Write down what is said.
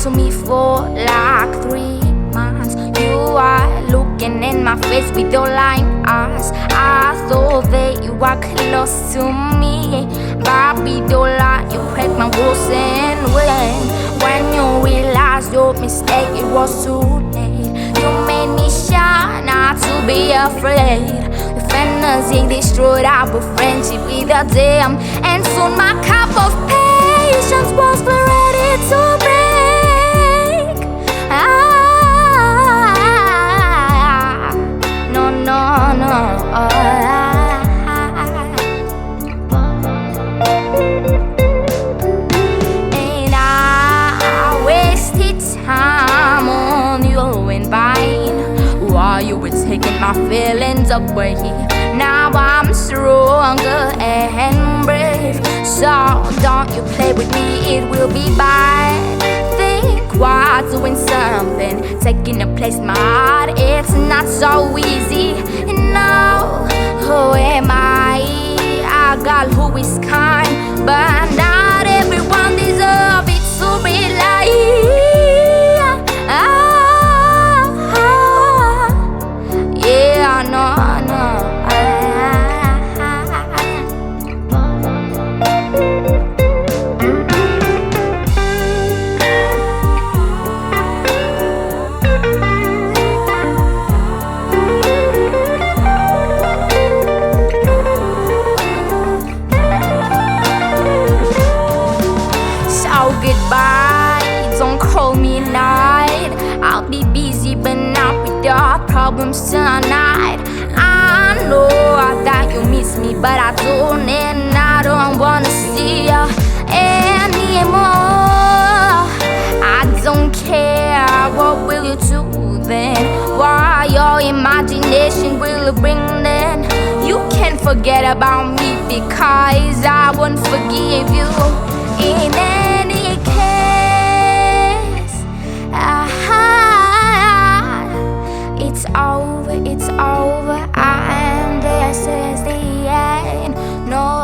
to me for like 3 months. You are looking in my face with your lying eyes. I thought that you were close to me. Baby, don't lie, you break my rules. And when you realize your mistake, it was too late. You made me shy not to be afraid. Your fantasy destroyed our friendship with a damn. And soon my cup of patience was ready to break. No, no, no. And I wasted time on you in vain while you were taking my feelings away. Now I'm stronger and brave, so don't you play with me, it will be bad. Think while doing something, taking a place in my heart, it's not so easy. And now, who am I? A girl who is kind, but not everyone deserves it to rely. Yeah, no, no. Goodbye, don't call me at night. I'll be busy but not with your problems tonight. I know that you miss me, but I don't, and I don't wanna see you anymore. I don't care, what will you do then? Why your imagination will bring then? You can't forget about me because I won't forgive you in any case. It's over, and this is the end. No